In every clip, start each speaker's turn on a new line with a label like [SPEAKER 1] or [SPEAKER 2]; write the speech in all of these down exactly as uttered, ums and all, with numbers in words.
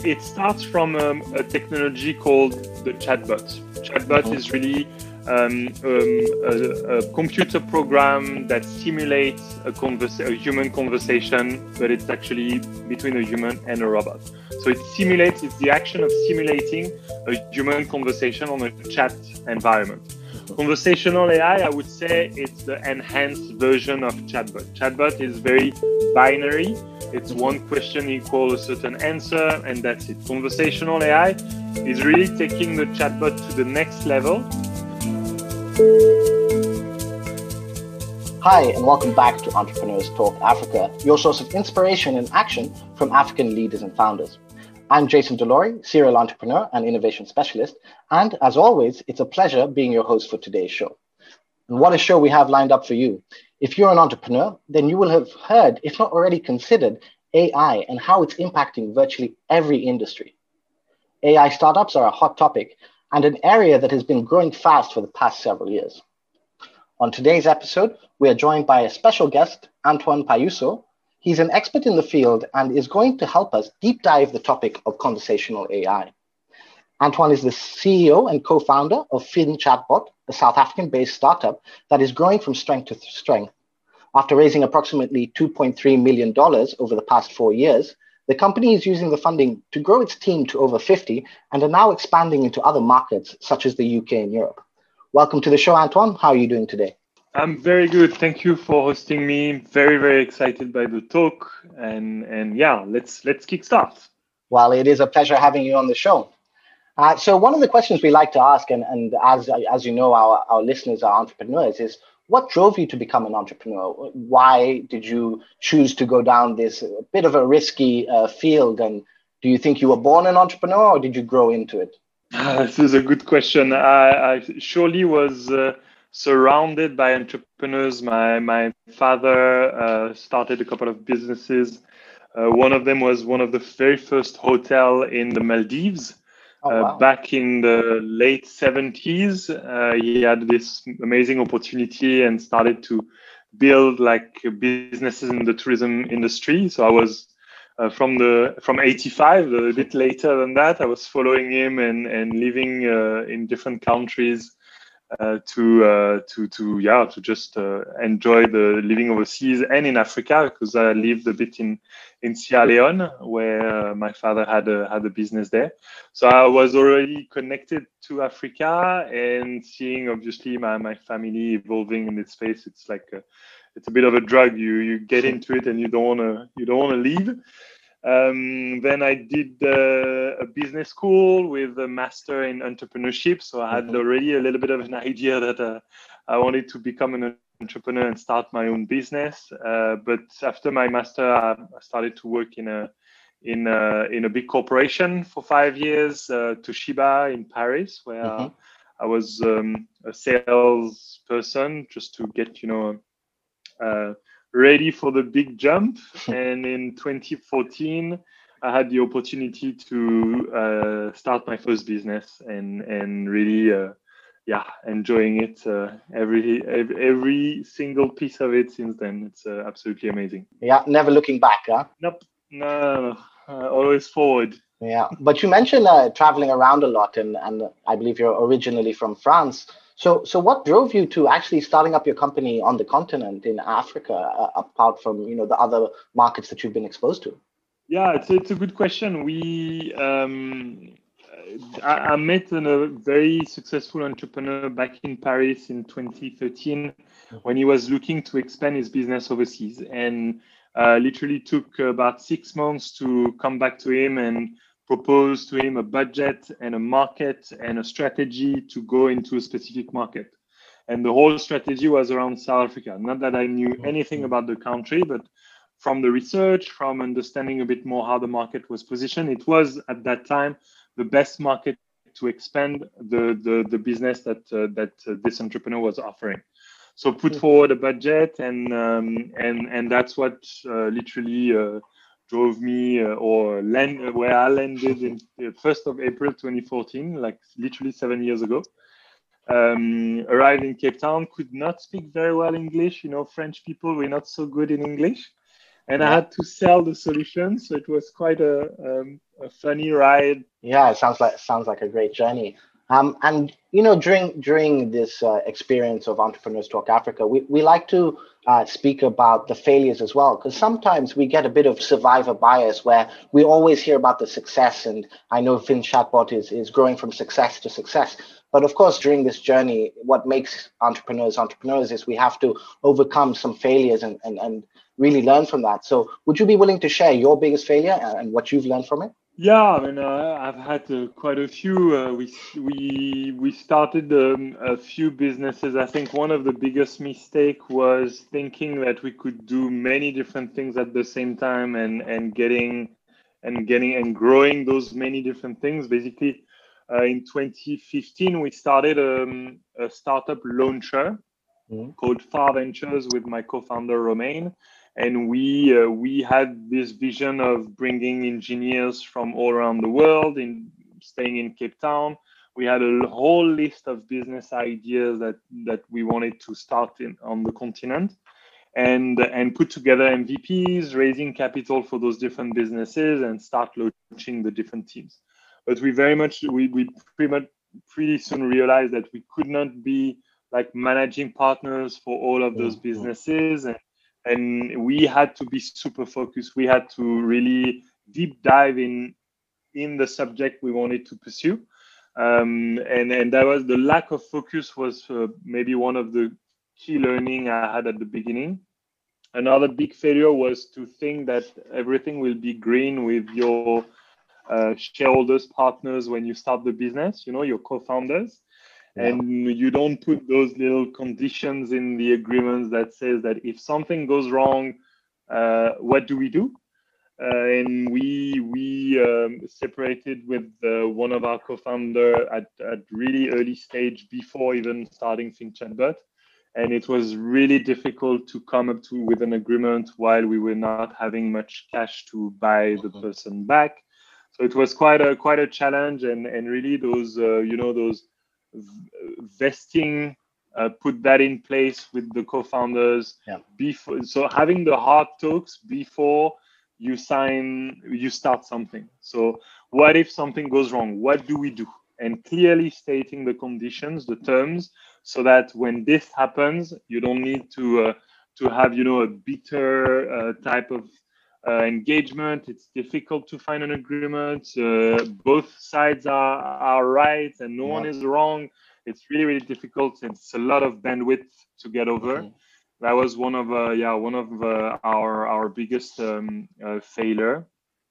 [SPEAKER 1] it starts from um, a technology called the chatbot. Chatbot mm-hmm. is really um, um, a, a computer program that simulates a, converse, a human conversation, but it's actually between a human and a robot. So it simulates, it's the action of simulating a human conversation on a chat environment. Conversational A I, I would say it's the enhanced version of chatbot. Chatbot is very binary. It's one question equals a certain answer, and that's it. Conversational A I is really taking the chatbot to the next level.
[SPEAKER 2] Hi, and welcome back to Entrepreneurs Talk Africa, your source of inspiration and action from African leaders and founders. I'm Jason Delory, serial entrepreneur and innovation specialist. And as always, it's a pleasure being your host for today's show. And what a show we have lined up for you. If you're an entrepreneur, then you will have heard, if not already considered, A I and how it's impacting virtually every industry. A I startups are a hot topic and an area that has been growing fast for the past several years. On today's episode, we are joined by a special guest, Antoine Payuso. He's an expert in the field and is going to help us deep dive the topic of conversational A I. Antoine is the C E O and co-founder of Fin Chatbot, a South African-based startup that is growing from strength to strength. After raising approximately two point three million dollars over the past four years, the company is using the funding to grow its team to over fifty and are now expanding into other markets such as the U K and Europe. Welcome to the show, Antoine. How are you doing today?
[SPEAKER 1] I'm very good. Thank you for hosting me. Very, very excited by the talk. And and yeah, let's let's kick start.
[SPEAKER 2] Well, it is a pleasure having you on the show. Uh, so one of the questions we like to ask, and, and as as you know, our, our listeners are entrepreneurs, is what drove you to become an entrepreneur? Why did you choose to go down this uh, bit of a risky uh, field? And do you think you were born an entrepreneur or did you grow into it?
[SPEAKER 1] Uh, this is a good question. I, I surely was uh, surrounded by entrepreneurs. My my father uh, started a couple of businesses. Uh, one of them was one of the very first hotel in the Maldives.
[SPEAKER 2] Oh, wow.
[SPEAKER 1] uh, back in the late seventies, uh, he had this amazing opportunity and started to build like businesses in the tourism industry. So I was uh, from the from eighty-five, a bit later than that. I was following him and and living uh, in different countries. Uh, to uh, to to yeah to just uh, enjoy the living overseas and in Africa, because I lived a bit in in Sierra Leone where uh, my father had a had a business there. So I was already connected to Africa and seeing obviously my, my family evolving in this space. It's like a, it's a bit of a drug. You you get into it and you don't wanna you don't wanna leave. Um, then I did uh, a business school with a master in entrepreneurship. So I had mm-hmm. already a little bit of an idea that uh, I wanted to become an entrepreneur and start my own business. Uh, but after my master, I started to work in a in a, in a big corporation for five years, uh, Toshiba in Paris, where mm-hmm. I was um, a sales person just to get, you know, uh, ready for the big jump. And in twenty fourteen, I had the opportunity to uh, start my first business and and really, uh, yeah, enjoying it uh, every, every every single piece of it since then. It's uh, absolutely amazing.
[SPEAKER 2] Yeah, never looking back, huh?
[SPEAKER 1] Nope, no, no, no. Uh, always forward.
[SPEAKER 2] Yeah, but you mentioned uh, traveling around a lot, and and I believe you're originally from France. So, so what drove you to actually starting up your company on the continent in Africa, uh, apart from you know the other markets that you've been exposed to?
[SPEAKER 1] Yeah, it's it's a good question. We um, I, I met a very successful entrepreneur back in Paris in twenty thirteen when he was looking to expand his business overseas, and uh, literally took about six months to come back to him and propose to him a budget and a market and a strategy to go into a specific market. And the whole strategy was around South Africa. Not that I knew anything about the country, but from the research, from understanding a bit more how the market was positioned, it was at that time the best market to expand the, the, the business that, uh, that uh, this entrepreneur was offering. So put forward a budget, and um, and and that's what uh, literally uh, drove me uh, or land where I landed in the first of April twenty fourteen, like literally seven years ago. Um, arrived in Cape Town, could not speak very well English. You know, French people, we're not so good in English. And yeah. I had to sell the solution. So it was quite a, um, a funny ride.
[SPEAKER 2] Yeah, it sounds like sounds like a great journey. Um, and you know, during during this uh, experience of Entrepreneurs Talk Africa, we, we like to uh, speak about the failures as well, because sometimes we get a bit of survivor bias where we always hear about the success. And I know Fin Chatbot is is growing from success to success. But of course, during this journey, what makes entrepreneurs entrepreneurs is we have to overcome some failures and and, and really learn from that. So, would you be willing to share your biggest failure and what you've learned from it?
[SPEAKER 1] Yeah, I mean, uh, I've had uh, quite a few. Uh, we we we started um, a few businesses. I think one of the biggest mistake was thinking that we could do many different things at the same time, and and getting and getting and growing those many different things. Basically, uh, in twenty fifteen, we started um, a startup launcher
[SPEAKER 2] Mm-hmm.
[SPEAKER 1] called Far Ventures with my co-founder Romain, and we uh, we had this vision of bringing engineers from all around the world, in staying in Cape Town. We had a whole list of business ideas that that we wanted to start in on the continent, and and put together M V Ps, raising capital for those different businesses, and start launching the different teams. But we very much we we pretty much pretty soon realized that we could not be like managing partners for all of those
[SPEAKER 2] Mm-hmm.
[SPEAKER 1] businesses, and and we had to be super focused. We had to really deep dive in in the subject we wanted to pursue, um, and and that was the lack of focus was uh, maybe one of the key learning I had at the beginning. Another big failure was to think that everything will be green with your uh, shareholders, partners when you start the business, you know, your co-founders,
[SPEAKER 2] Yeah.
[SPEAKER 1] and you don't put those little conditions in the agreements that says that if something goes wrong, uh, what do we do? Uh, and we we um, separated with uh, one of our co-founder at, at really early stage before even starting FinChatBot, and it was really difficult to come up to with an agreement while we were not having much cash to buy the
[SPEAKER 2] Mm-hmm.
[SPEAKER 1] person back. So it was quite a quite a challenge, and and really those uh, you know those vesting, uh, put that in place with the co-founders
[SPEAKER 2] Yeah.
[SPEAKER 1] before. So having the hard talks before you sign, you start something. So what if something goes wrong? What do we do? And clearly stating the conditions, the terms, so that when this happens, you don't need to uh, to have you know a bitter uh, type of uh, engagement. It's difficult to find an agreement. Uh, both sides are are right, and no one
[SPEAKER 2] Yeah.
[SPEAKER 1] is wrong. It's really really difficult. It's a lot of bandwidth to get over.
[SPEAKER 2] Mm-hmm.
[SPEAKER 1] That was one of uh, yeah one of uh, our our biggest um, uh, failure.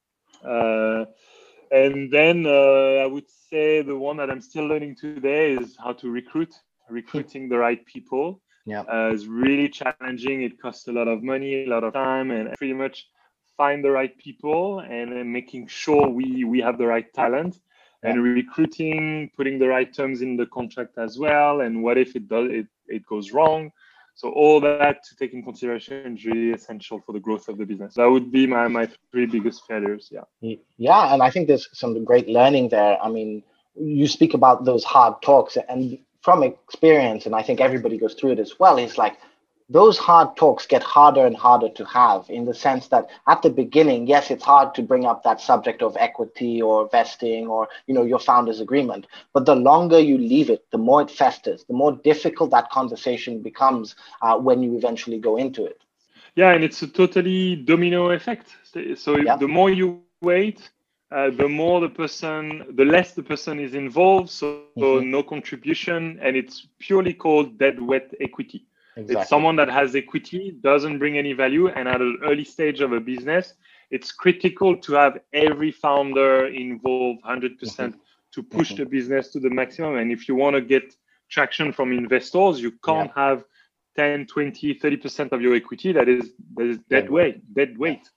[SPEAKER 1] Uh, and then uh, I would say the one that I'm still learning today is how to recruit. Recruiting the right people
[SPEAKER 2] Yeah.
[SPEAKER 1] uh, is really challenging. It costs a lot of money, a lot of time, and pretty much find the right people, and then making sure we we have the right talent,
[SPEAKER 2] Yeah.
[SPEAKER 1] and recruiting, putting the right terms in the contract as well. And what if it does it, it goes wrong? So all that to take in consideration is really essential for the growth of the business. That would be my my three biggest failures. Yeah.
[SPEAKER 2] Y- Yeah, and I think there's some great learning there. I mean, you speak about those hard talks, and from experience, and I think everybody goes through it as well, is like those hard talks get harder and harder to have in the sense that at the beginning, yes, it's hard to bring up that subject of equity or vesting or, you know, your founder's agreement. But the longer you leave it, the more it festers, the more difficult that conversation becomes uh, when you eventually go into it.
[SPEAKER 1] Yeah, and it's a totally domino effect. So
[SPEAKER 2] Yeah.
[SPEAKER 1] the more you wait, uh, the more the person, the less the person is involved. So
[SPEAKER 2] Hmm.
[SPEAKER 1] no contribution, and it's purely called dead wet equity. It's
[SPEAKER 2] Exactly.
[SPEAKER 1] someone that has equity, doesn't bring any value, and at an early stage of a business, it's critical to have every founder involved one hundred
[SPEAKER 2] Hmm.
[SPEAKER 1] percent to push
[SPEAKER 2] Hmm.
[SPEAKER 1] the business to the maximum. And if you want to get traction from investors, you
[SPEAKER 2] Yeah.
[SPEAKER 1] can't have ten, twenty, thirty percent of your equity that is that is dead
[SPEAKER 2] Dead weight.
[SPEAKER 1] weight, dead
[SPEAKER 2] Yeah.
[SPEAKER 1] weight.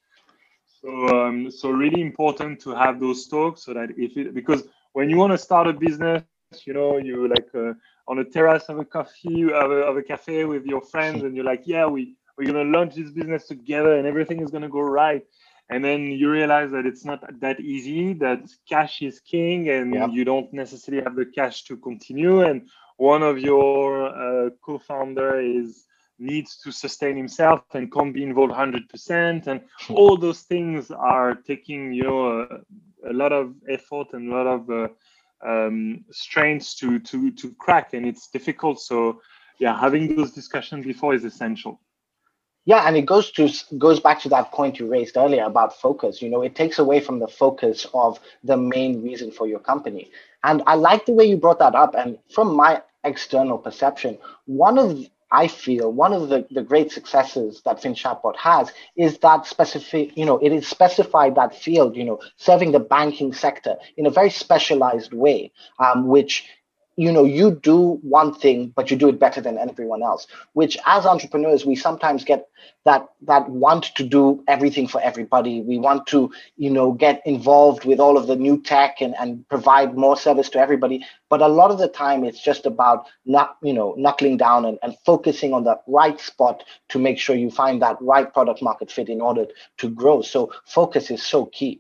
[SPEAKER 1] So um, so really important to have those talks so that if it because when you want to start a business, you know, you like uh, on a terrace of a coffee of a, of a cafe with your friends, and you're like, yeah, we we're gonna launch this business together, and everything is gonna go right. And then you realize that it's not that easy. That cash is king,
[SPEAKER 2] Yeah.
[SPEAKER 1] and you don't necessarily have the cash to continue. And one of your uh, co-founder is needs to sustain himself and can't be involved one hundred percent, and all those things are taking, you know, a, a lot of effort and a lot of uh, um, strengths to to to crack, and it's difficult. So yeah, having those discussions before is essential.
[SPEAKER 2] Yeah, and it goes to goes back to that point you raised earlier about focus. You know, it takes away from the focus of the main reason for your company. And I like the way you brought that up. And from my external perception, one of I feel one of the, the great successes that FinChatbot has is that specific, you know, it is specified that field, you know, serving the banking sector in a very specialized way, um, which you know, you do one thing, but you do it better than everyone else, which as entrepreneurs, we sometimes get that that want to do everything for everybody. We want to, you know, get involved with all of the new tech and, and provide more service to everybody. But a lot of the time, it's just about not, you know, knuckling down and, and focusing on the right spot to make sure you find that right product market fit in order to grow. So focus is so key.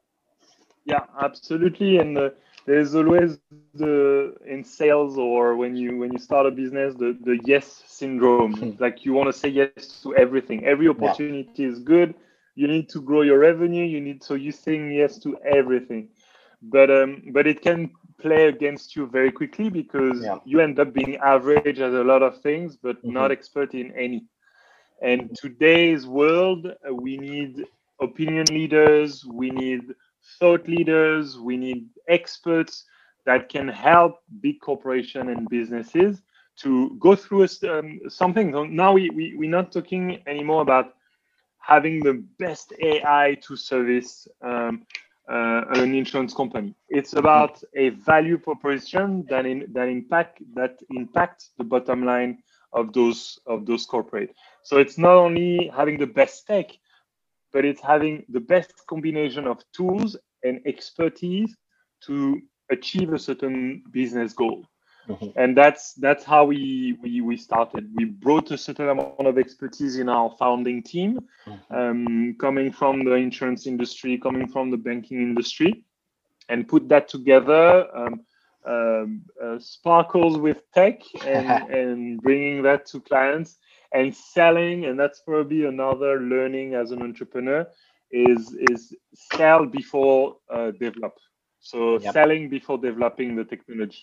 [SPEAKER 1] Yeah, absolutely. And uh, there's always the in sales or when you when you start a business, the, the yes syndrome. Like you want to say yes to everything. Every opportunity yeah. is good. You need to grow your revenue. You need so you're saying yes to everything. But um but it can play against you very quickly because yeah. you end up being average at a lot of things, but mm-hmm. not expert in any. And today's world, uh, we need opinion leaders, we need thought leaders, we need experts that can help big corporations and businesses to go through a, um, something. Now we, we, we're not talking anymore about having the best A I to service um, uh, an insurance company. It's about a value proposition that, in, that, impact, that impacts the bottom line of those, of those corporate. So it's not only having the best tech, but it's having the best combination of tools and expertise to achieve a certain business goal. Mm-hmm. And that's that's how we, we we started. We brought a certain amount of expertise in our founding team, mm-hmm. um, coming from the insurance industry, coming from the banking industry, and put that together, um, um, uh, sparkles with tech, and, and bringing that to clients. And selling, and that's probably another learning as an entrepreneur, is is sell before uh, develop. So yep. selling before developing the technology.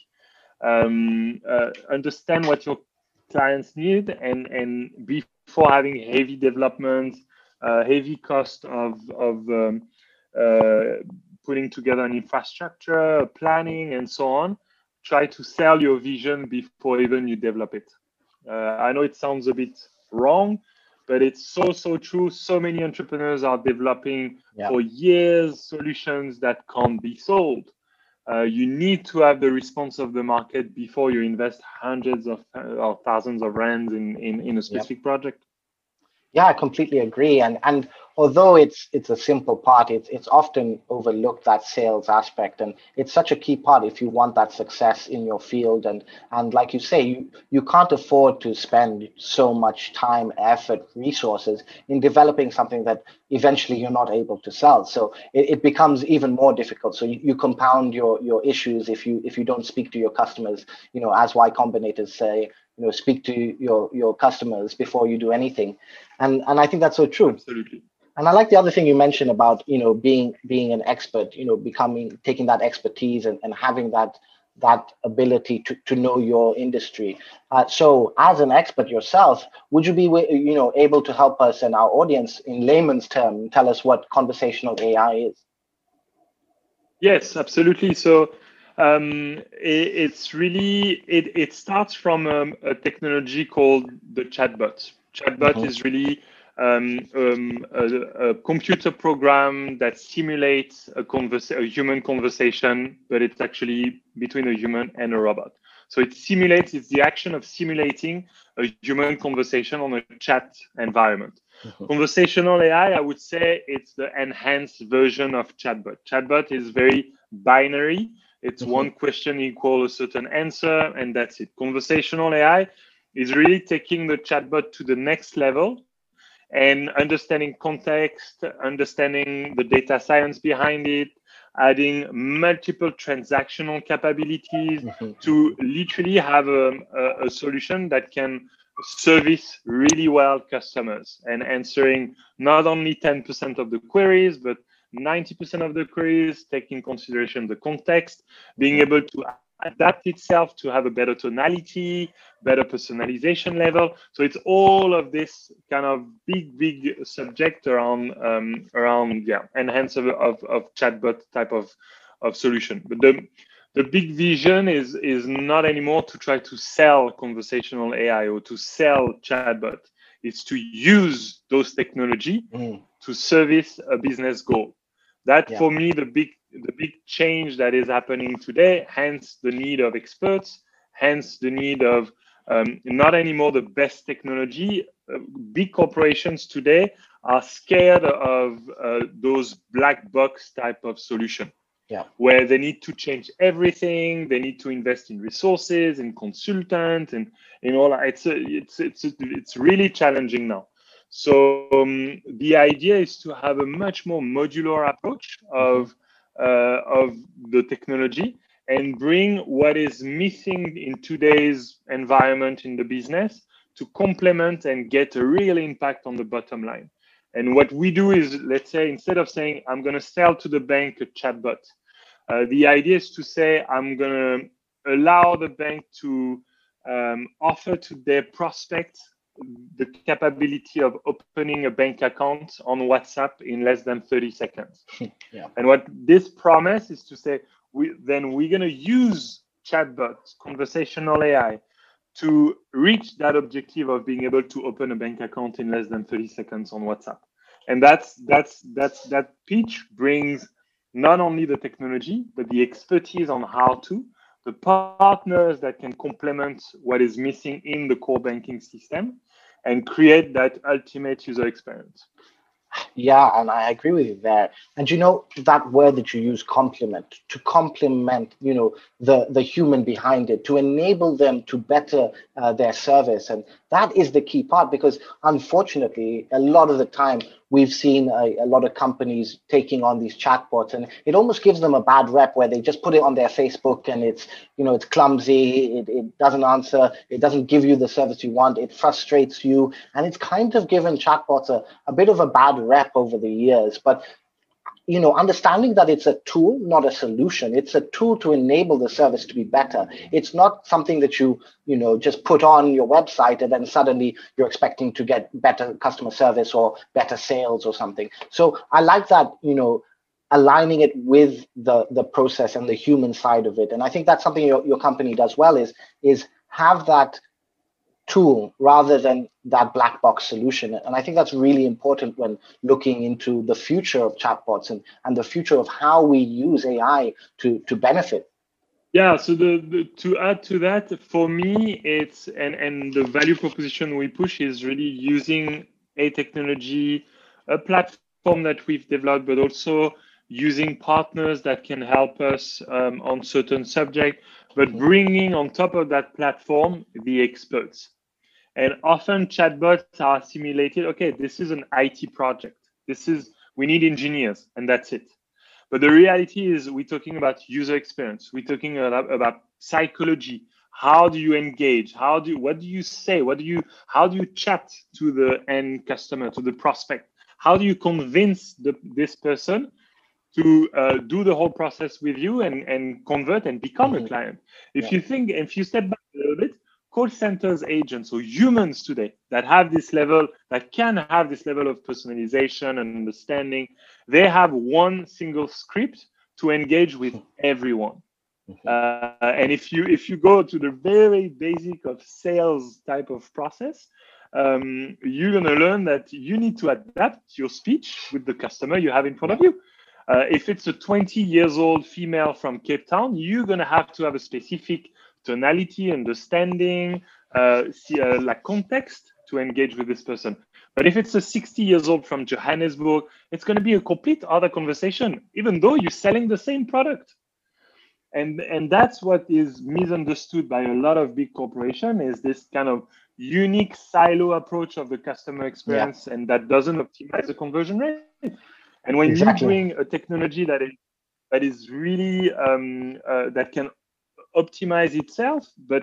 [SPEAKER 1] Um, uh, understand what your clients need, and and before having heavy development, uh, heavy cost of of um, uh, putting together an infrastructure, planning, and so on. Try to sell your vision before even you develop it. Uh, I know it sounds a bit wrong, but it's so, so true. So many entrepreneurs are developing yeah. for years solutions that can't be sold. Uh, you need to have the response of the market before you invest hundreds of or thousands of rands in, in, in a specific yep. project.
[SPEAKER 2] Yeah, I completely agree. And and although it's it's a simple part, it's it's often overlooked, that sales aspect, and it's such a key part if you want that success in your field. And and like you say, you you can't afford to spend so much time, effort, resources in developing something that eventually you're not able to sell. So it, it becomes even more difficult. So you, you compound your your issues if you if you don't speak to your customers. You know, as Y Combinator's say, you know, speak to your your customers before you do anything. And and I think that's so true.
[SPEAKER 1] Absolutely.
[SPEAKER 2] And I like the other thing you mentioned about, you know, being being an expert, you know, becoming taking that expertise and, and having that that ability to, to know your industry. Uh, so as an expert yourself, would you be, you know, able to help us and our audience in layman's term tell us what conversational A I is?
[SPEAKER 1] Yes, absolutely. So um, it, it's really, it, it starts from um, a technology called the chatbot. Chatbot mm-hmm. is really um, um, a, a computer program that simulates a, converse, a human conversation, but it's actually between a human and a robot. So it simulates, it's the action of simulating a human conversation on a chat environment. Mm-hmm. Conversational A I, I would say it's the enhanced version of chatbot. Chatbot is very binary. It's mm-hmm. one question equal a certain answer, and that's it. Conversational A I is really taking the chatbot to the next level and understanding context, understanding the data science behind it, adding multiple transactional capabilities mm-hmm. to literally have a, a, a solution that can service really well customers and answering not only ten percent of the queries, but ninety percent of the queries, taking consideration the context, being able to adapt itself to have a better tonality, better personalization level. So it's all of this kind of big, big subject around um, around yeah, enhance of, of, of chatbot type of, of solution. But the the big vision is is not anymore to try to sell conversational A I or to sell chatbot. It's to use those technology mm. to service a business goal. That yeah. for me, the big the big change that is happening today, hence the need of experts, hence the need of um, not anymore the best technology. Uh, big corporations today are scared of uh, those black box type of solution.
[SPEAKER 2] Yeah.
[SPEAKER 1] Where they need to change everything, they need to invest in resources, in consultant, and in all. It's a, it's it's it's really challenging now. So um, the idea is to have a much more modular approach of uh, of the technology and bring what is missing in today's environment in the business to complement and get a real impact on the bottom line. And what we do is, let's say, instead of saying, I'm going to sell to the bank a chatbot, uh, the idea is to say, I'm going to allow the bank to um, offer to their prospects the capability of opening a bank account on WhatsApp in less than thirty seconds.
[SPEAKER 2] Yeah.
[SPEAKER 1] And what this promise is to say, we, then we're going to use chatbots, conversational A I, to reach that objective of being able to open a bank account in less than thirty seconds on WhatsApp. And that's that's that's that pitch brings not only the technology, but the expertise on how to, the partners that can complement what is missing in the core banking system and create that ultimate user experience.
[SPEAKER 2] Yeah, and I agree with you there. And you know, that word that you use, complement, to complement, you know, the, the human behind it, to enable them to better uh, their service. And that is the key part, because unfortunately, a lot of the time, we've seen a, a lot of companies taking on these chatbots, and it almost gives them a bad rep where they just put it on their Facebook and it's, you know, it's clumsy, it, it doesn't answer, it doesn't give you the service you want, it frustrates you. And it's kind of given chatbots a, a bit of a bad rep over the years. But you know, understanding that it's a tool, not a solution. It's a tool to enable the service to be better. It's not something that you, you know, just put on your website and then suddenly you're expecting to get better customer service or better sales or something. So I like that, you know, aligning it with the, the process and the human side of it. And I think that's something your, your company does well is, is have that tool rather than that black box solution. And I think that's really important when looking into the future of chatbots and, and the future of how we use A I to, to benefit.
[SPEAKER 1] Yeah, so the, the to add to that, for me, it's and, and the value proposition we push is really using a technology, a platform that we've developed, but also using partners that can help us um, on certain subject, but mm-hmm. bringing on top of that platform the experts. And often chatbots are assimilated. Okay, this is an I T project. This is, we need engineers, and that's it. But the reality is we're talking about user experience. We're talking about, about psychology. How do you engage? How do you, what do you say? What do you, how do you chat to the end customer, to the prospect? How do you convince the, this person to uh, do the whole process with you and, and convert and become mm-hmm. a client? If yeah. you think, if you step back a little bit, call centers agents or humans today that have this level, that can have this level of personalization and understanding, they have one single script to engage with everyone. Mm-hmm. Uh, and if you if you go to the very basic of sales type of process, um, you're going to learn that you need to adapt your speech with the customer you have in front yeah. of you. Uh, if it's a twenty years old female from Cape Town, you're going to have to have a specific tonality, understanding, uh, see, uh, like context to engage with this person. But if it's a sixty years old from Johannesburg, it's going to be a complete other conversation, even though you're selling the same product. And, and that's what is misunderstood by a lot of big corporations, is this kind of unique silo approach of the customer experience, yeah. and that doesn't optimize the conversion rate. And when exactly. you bring a technology that is, that is really, um, uh, that can optimize itself, but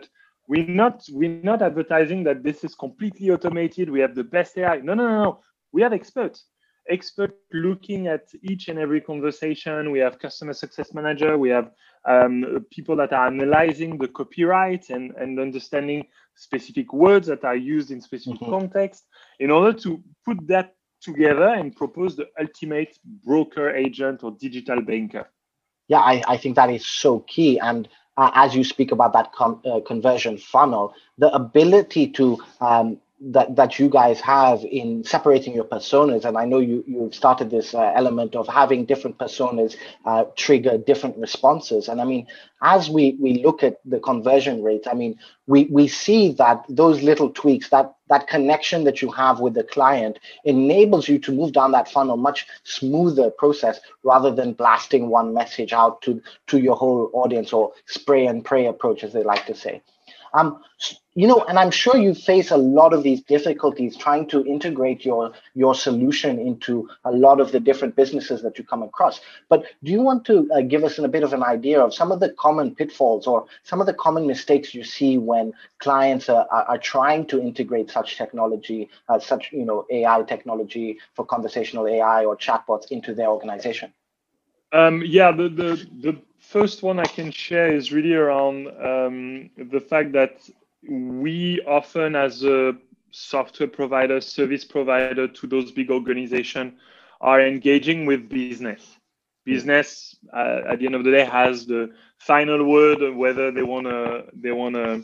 [SPEAKER 1] we're not we're not advertising that this is completely automated. We have the best A I. No, no, no, no. We have experts. Expert looking at each and every conversation. We have customer success manager. We have um, people that are analyzing the copyright and, and understanding specific words that are used in specific mm-hmm. context in order to put that together and propose the ultimate broker, agent, or digital banker.
[SPEAKER 2] Yeah, I, I think that is so key. And uh, as you speak about that con- uh, conversion funnel, the ability to um, that that you guys have in separating your personas, and I know you you've started this uh, element of having different personas uh, trigger different responses. And I mean, as we we look at the conversion rates, I mean, we we see that those little tweaks, that that connection that you have with the client, enables you to move down that funnel much smoother process rather than blasting one message out to to your whole audience, or spray and pray approach, as they like to say. Um, you know, and I'm sure you face a lot of these difficulties trying to integrate your your solution into a lot of the different businesses that you come across. But do you want to uh, give us a bit of an idea of some of the common pitfalls or some of the common mistakes you see when clients are, are, are trying to integrate such technology, uh, such you know A I technology for conversational A I or chatbots into their organization?
[SPEAKER 1] Um, yeah, the, the the first one I can share is really around um, the fact that we often, as a software provider, service provider to those big organizations, are engaging with business. Business, uh, at the end of the day, has the final word of whether they wanna they wanna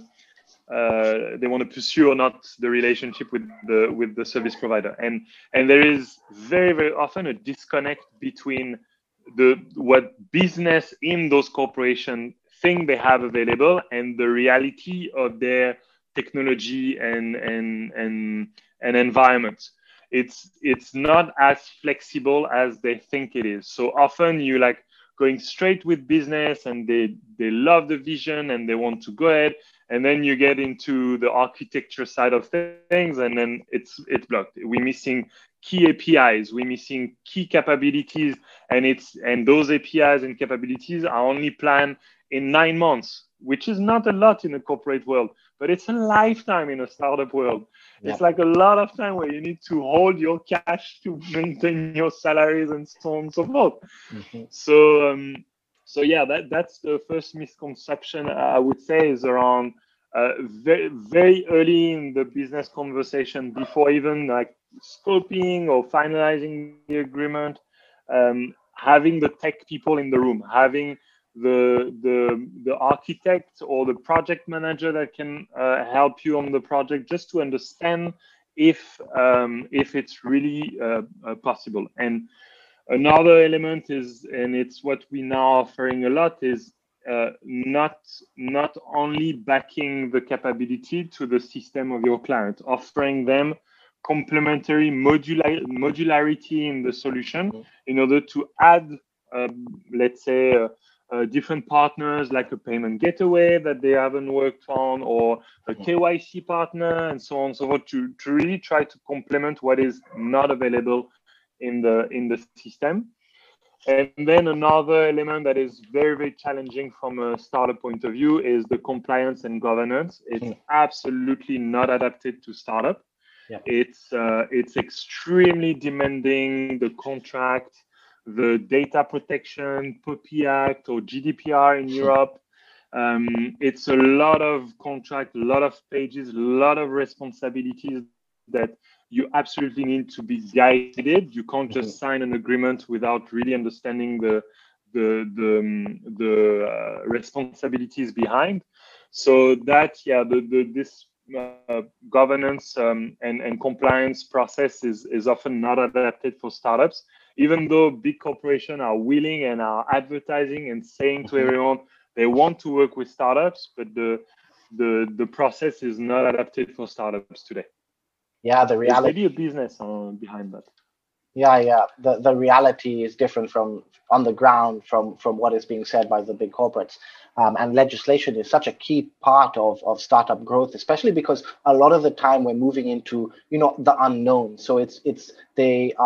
[SPEAKER 1] uh, they want to pursue or not the relationship with the with the service provider, and and there is very very often a disconnect between the what business in those corporations think they have available and the reality of their technology and and and and environment. It's it's not as flexible as they think it is. So often you like going straight with business and they they love the vision and they want to go ahead, and then you get into the architecture side of things and then it's it's blocked. We're missing key A P Is, we're missing key capabilities, and it's and those A P Is and capabilities are only planned in nine months, which is not a lot in a corporate world, but it's a lifetime in a startup world. Yeah. It's like a lot of time where you need to hold your cash to maintain your salaries and so on and so forth. Mm-hmm. So, um, so yeah, that that's the first misconception I would say is around uh, very very early in the business conversation, before even like scoping or finalizing the agreement, um, having the tech people in the room, having the the the architect or the project manager that can uh, help you on the project, just to understand if um, if it's really uh, uh, possible. And another element is, and it's what we now offering a lot, is uh, not not only backing the capability to the system of your client, offering them complementary modular modularity in the solution in order to add, um, let's say, uh, Uh, different partners like a payment gateway that they haven't worked on, or a K Y C partner, and so on and so forth, to, to really try to complement what is not available in the in the system. And then another element that is very, very challenging from a startup point of view is the compliance and governance. It's mm. absolutely not adapted to startup. Yeah. It's uh, it's extremely demanding, the contract, the data protection, POPI Act or G D P R in Europe. Um, it's a lot of contract, a lot of pages, a lot of responsibilities that you absolutely need to be guided. You can't just sign an agreement without really understanding the the the, um, the uh, responsibilities behind. So that, yeah, the, the this uh, governance um, and, and compliance process is, is often not adapted for startups. Even though big corporations are willing and are advertising and saying to everyone they want to work with startups, but the the the process is not adapted for startups today.
[SPEAKER 2] Yeah, the reality.
[SPEAKER 1] There's maybe a business uh, behind that.
[SPEAKER 2] Yeah, yeah. The the reality is different from on the ground from from what is being said by the big corporates. Um, and legislation is such a key part of, of startup growth, especially because a lot of the time we're moving into, you know, the unknown. So it's it's they are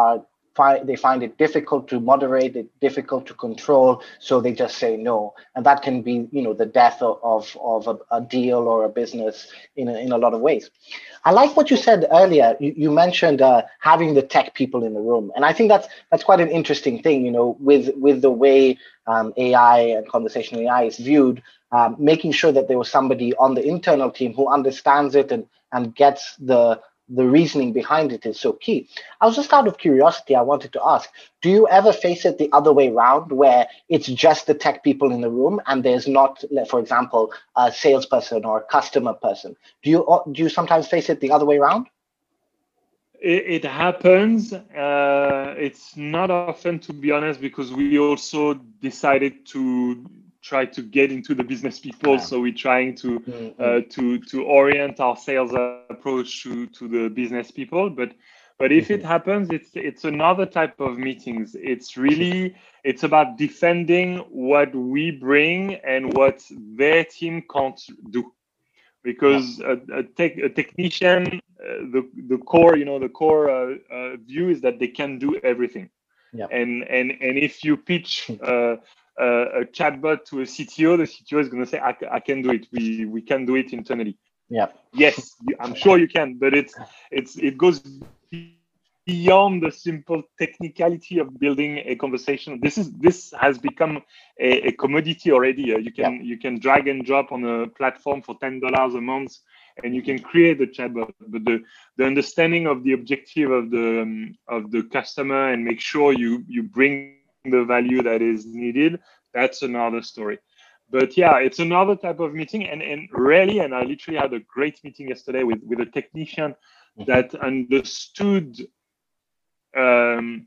[SPEAKER 2] find they find it difficult to moderate, it difficult to control, so they just say no, and that can be, you know, the death of of, of a, a deal or a business in a, in a lot of ways. I like what you said earlier. You, you mentioned uh, having the tech people in the room, and I think that's that's quite an interesting thing. You know, with with the way um, A I and conversational A I is viewed, um, making sure that there was somebody on the internal team who understands it and and gets the the reasoning behind it is so key. I was just out of curiosity, I wanted to ask, do you ever face it the other way around where it's just the tech people in the room and there's not, for example, a salesperson or a customer person? Do you do you sometimes face it the other way around?
[SPEAKER 1] It, it happens. Uh, it's not often, to be honest, because we also decided to try to get into the business people. Yeah. So we're trying to mm-hmm. uh, to to orient our sales approach to to the business people. But but if mm-hmm. it happens, it's it's another type of meetings. It's really it's about defending what we bring and what their team can't do. Because yeah. a, a, tech, a technician, uh, the the core, you know, the core uh, uh, view is that they can do everything. Yeah. And and and if you pitch uh, uh, a chatbot to a C T O, the C T O is going to say, I, I can do it. We we can do it internally.
[SPEAKER 2] Yeah.
[SPEAKER 1] Yes, I'm sure you can, but it's it's it goes beyond the simple technicality of building a conversation. This is this has become a, a commodity already. Uh, you can yeah. you can drag and drop on a platform for ten dollars a month, and you can create a chatbot. But the the understanding of the objective of the um, of the customer and make sure you you bring the value that is needed, that's another story. But yeah, it's another type of meeting, and and rarely. And I literally had a great meeting yesterday with with a technician mm-hmm. that understood um,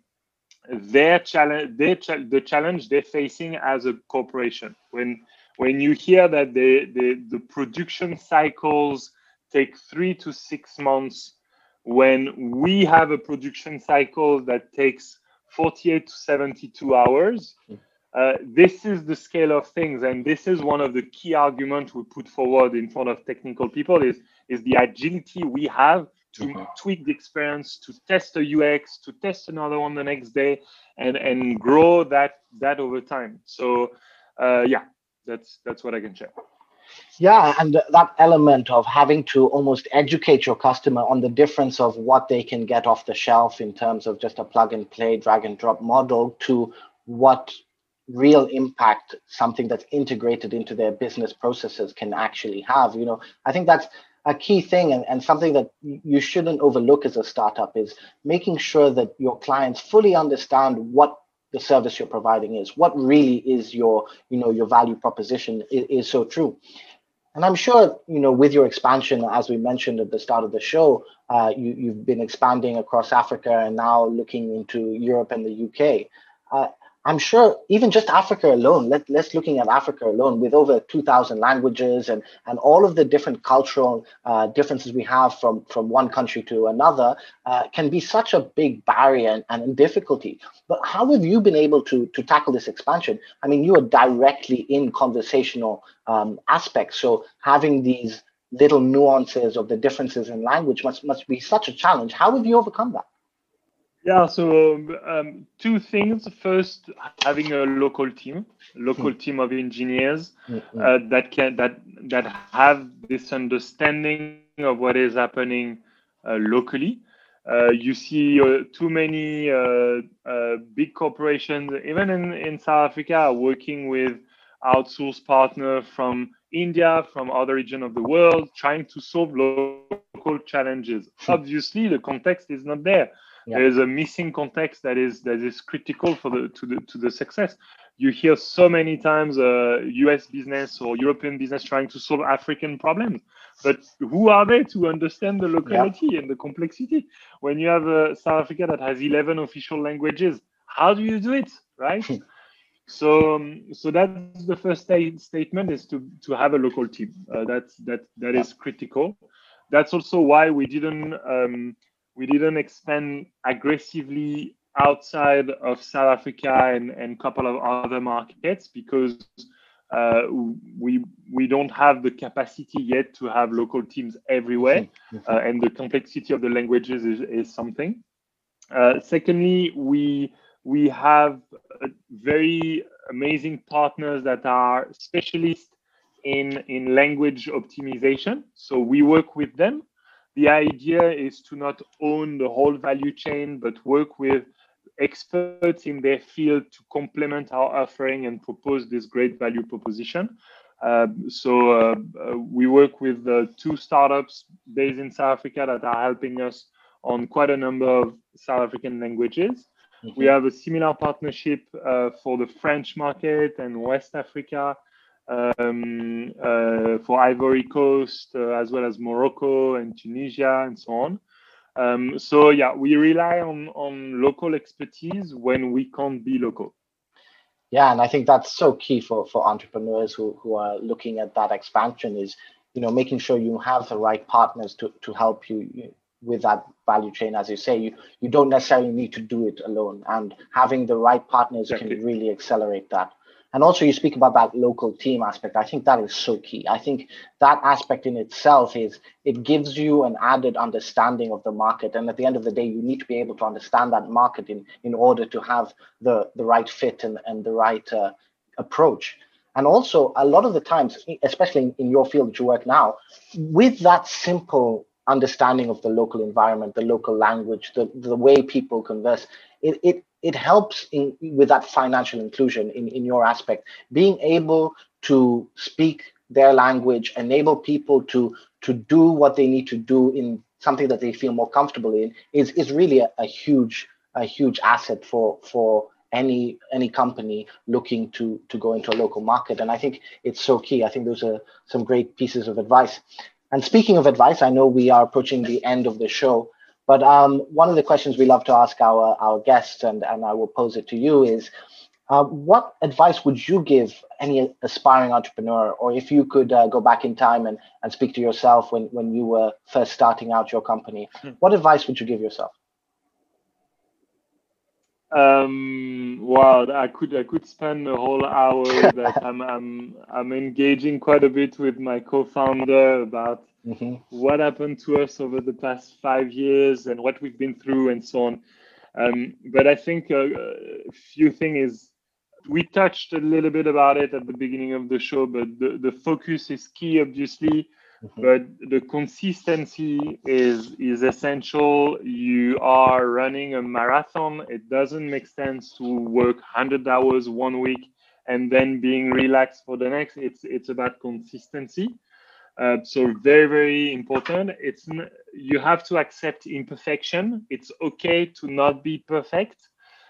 [SPEAKER 1] their challenge, their cha- the challenge they're facing as a corporation. When when you hear that the the, the production cycles take three to six months, when we have a production cycle that takes forty-eight to seventy-two hours, uh, this is the scale of things, and this is one of the key arguments we put forward in front of technical people is is the agility we have to mm-hmm. tweak the experience, to test a U X, to test another one the next day, and and grow that that over time. So uh, yeah, that's that's what I can share.
[SPEAKER 2] Yeah, and that element of having to almost educate your customer on the difference of what they can get off the shelf in terms of just a plug and play, drag and drop model to what real impact something that's integrated into their business processes can actually have. You know, I think that's a key thing, and, and something that you shouldn't overlook as a startup is making sure that your clients fully understand what the service you're providing is, what really is your, you know, your value proposition is, is so true. And I'm sure, you know, with your expansion, as we mentioned at the start of the show, uh, you, you've been expanding across Africa and now looking into Europe and the U K. Uh, I'm sure even just Africa alone, let, let's looking at Africa alone with over two thousand languages and, and all of the different cultural uh, differences we have from, from one country to another uh, can be such a big barrier and, and difficulty. But how have you been able to, to tackle this expansion? I mean, you are directly in conversational um, aspects. So having these little nuances of the differences in language must, must be such a challenge. How have you overcome that?
[SPEAKER 1] Yeah, so um, two things. First, having a local team, local mm-hmm. team of engineers mm-hmm. uh, that can that that have this understanding of what is happening uh, locally. Uh, you see uh, too many uh, uh, big corporations, even in, in South Africa, working with outsourced partners from India, from other regions of the world, trying to solve local challenges. Obviously, the context is not there. Yeah. There is a missing context that is that is critical for the to the to the success. You hear so many times uh, U S business or European business trying to solve African problems, but who are they to understand the locality yeah. and the complexity? When you have uh, South Africa that has eleven official languages, how do you do it, right? so um, so that's the first sta- statement is to to have a local team. Uh, that's that that yeah. is critical. That's also why we didn't. Um, We didn't expand aggressively outside of South Africa and and a couple of other markets because uh, we we don't have the capacity yet to have local teams everywhere, uh, and the complexity of the languages is, is something. Uh, secondly, we we have uh, very amazing partners that are specialists in in language optimization. So we work with them. The idea is to not own the whole value chain, but work with experts in their field to complement our offering and propose this great value proposition. Uh, so uh, uh, we work with uh, two startups based in South Africa that are helping us on quite a number of South African languages. Mm-hmm. We have a similar partnership uh, for the French market and West Africa, um, uh, for Ivory Coast, uh, as well as Morocco and Tunisia and so on. Um, so yeah, we rely on, on local expertise when we can't be local.
[SPEAKER 2] Yeah, and I think that's so key for, for entrepreneurs who, who are looking at that expansion is, you know, making sure you have the right partners to, to help you, you with that value chain. As you say, you, you don't necessarily need to do it alone, and having the right partners exactly. can really accelerate that. And also you speak about that local team aspect. I think that is so key. I think that aspect in itself is, it gives you an added understanding of the market. And at the end of the day, you need to be able to understand that market in, in order to have the, the right fit and, and the right uh, approach. And also a lot of the times, especially in, in your field that you work now, with that simple understanding of the local environment, the local language, the, the way people converse, it, it it helps in with that financial inclusion in, in your aspect. Being able to speak their language, enable people to to do what they need to do in something that they feel more comfortable in, is is really a, a huge a huge asset for for any any company looking to to go into a local market. And I think it's so key. I think those are some great pieces of advice. And speaking of advice, I know we are approaching the end of the show, but um, one of the questions we love to ask our, our guests, and, and I will pose it to you, is uh, what advice would you give any aspiring entrepreneur? Or if you could uh, go back in time and, and speak to yourself when, when you were first starting out your company, what advice would you give yourself?
[SPEAKER 1] Um, wow, I could I could spend a whole hour with that. I'm I'm I'm engaging quite a bit with my co-founder about mm-hmm. what happened to us over the past five years and what we've been through and so on. Um, but I think uh, a few things is, we touched a little bit about it at the beginning of the show, but the, the focus is key, obviously. Mm-hmm. But the consistency is is essential. You are running a marathon. It doesn't make sense to work one hundred hours one week and then being relaxed for the next. It's it's about consistency. Uh, so very, very important. It's you have to accept imperfection. It's okay to not be perfect.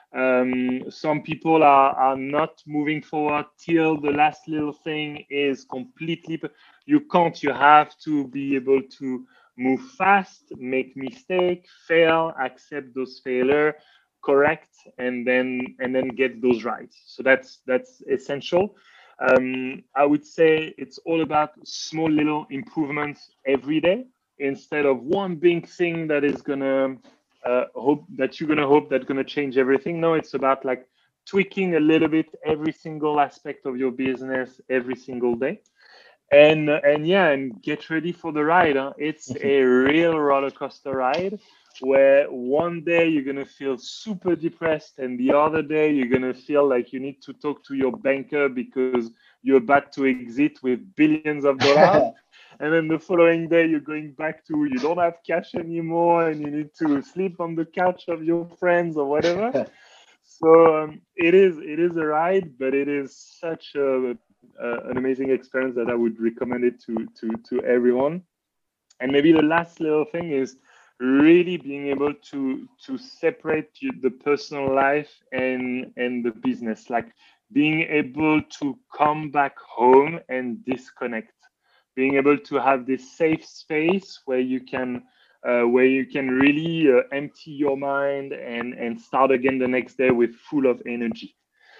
[SPEAKER 1] Um, some people are, are not moving forward till the last little thing is completely. You can't. You have to be able to move fast, make mistake, fail, accept those failure, correct, and then and then get those right. So that's that's essential. Um, I would say it's all about small little improvements every day instead of one big thing that is gonna. Uh, hope that you're gonna hope that's gonna change everything. No, it's about like tweaking a little bit every single aspect of your business every single day, and and yeah, and get ready for the ride. Huh? It's a real roller coaster ride where one day you're gonna feel super depressed, and the other day you're gonna feel like you need to talk to your banker because you're about to exit with billions of dollars. And then the following day, you're going back to you don't have cash anymore, and you need to sleep on the couch of your friends or whatever. So um, it is it is a ride, but it is such a, a, an amazing experience that I would recommend it to to to everyone. And maybe the last little thing is really being able to to separate the personal life and and the business, like being able to come back home and disconnect. Being able to have this safe space where you can uh, where you can really uh, empty your mind and and start again the next day with full of energy.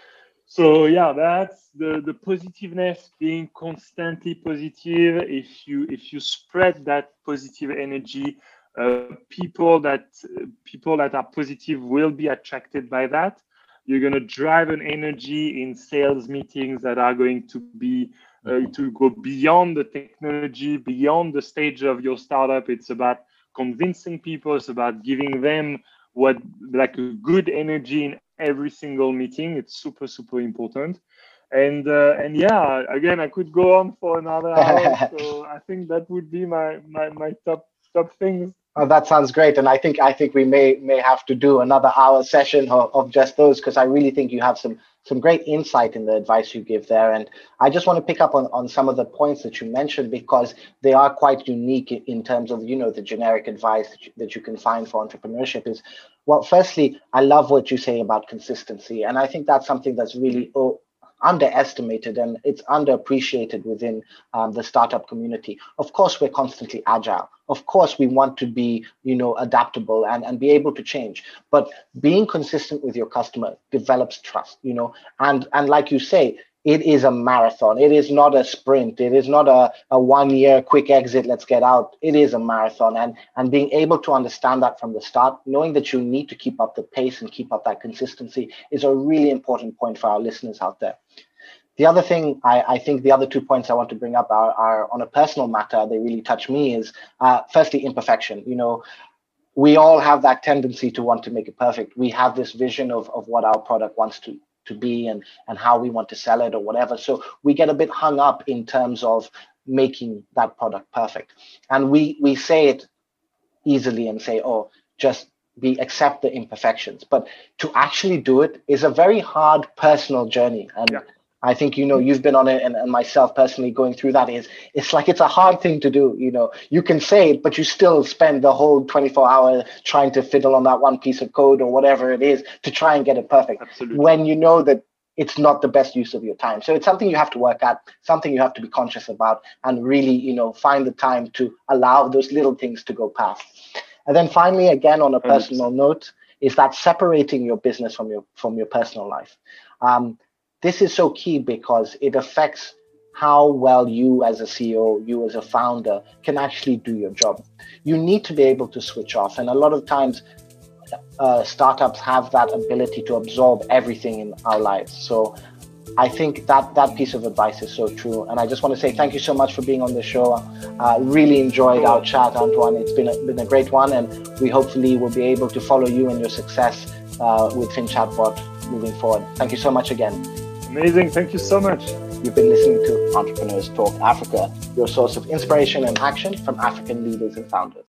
[SPEAKER 1] So yeah, that's the the positiveness, being constantly positive. If you if you spread that positive energy, uh, people that uh, people that are positive will be attracted by that. You're going to drive an energy in sales meetings that are going to be Uh, to go beyond the technology, beyond the stage of your startup. It's about convincing people. It's about giving them what like a good energy in every single meeting. It's super, super important. And uh, and yeah, again, I could go on for another hour. So I think that would be my my, my top top things.
[SPEAKER 2] Oh, that sounds great, and I think I think we may may have to do another hour session of, of just those, because I really think you have some some great insight in the advice you give there. And I just want to pick up on, on some of the points that you mentioned, because they are quite unique in terms of, you know, the generic advice that you, that you can find for entrepreneurship. Is, well, firstly, I love what you say about consistency, and I think that's something that's really oh, underestimated, and it's underappreciated within um, the startup community. Of course, we're constantly agile. Of course, we want to be, you know, adaptable and, and be able to change. But being consistent with your customer develops trust, you know, and, and like you say, it is a marathon. It is not a sprint. It is not a, a one-year quick exit, let's get out. It is a marathon. And, and being able to understand that from the start, knowing that you need to keep up the pace and keep up that consistency, is a really important point for our listeners out there. The other thing, I, I think the other two points I want to bring up are, are on a personal matter. They really touch me. Is uh, firstly, imperfection. You know, we all have that tendency to want to make it perfect. We have this vision of, of what our product wants to to be and and how we want to sell it or whatever. So we get a bit hung up in terms of making that product perfect, and we we say it easily and say, oh, just be accept the imperfections. But to actually do it is a very hard personal journey. And yeah. I think, you know, you've been on it, and, and myself personally going through that, is it's like it's a hard thing to do. You know, you can say it, but you still spend the whole twenty-four hours trying to fiddle on that one piece of code or whatever it is to try and get it perfect.
[SPEAKER 1] Absolutely.
[SPEAKER 2] When you know that it's not the best use of your time. So it's something you have to work at, something you have to be conscious about, and really, you know, find the time to allow those little things to go past. And then finally, again, on a personal note, is that separating your business from your from your personal life. Um, This is so key because it affects how well you as a C E O, you as a founder, can actually do your job. You need to be able to switch off. And a lot of times, uh, startups have that ability to absorb everything in our lives. So I think that that piece of advice is so true. And I just want to say thank you so much for being on the show. I uh, really enjoyed our chat, Antoine. It's been a, been a great one. And we hopefully will be able to follow you and your success uh, with FinChatBot moving forward. Thank you so much again.
[SPEAKER 1] Amazing. Thank you so much.
[SPEAKER 2] You've been listening to Entrepreneurs Talk Africa, your source of inspiration and action from African leaders and founders.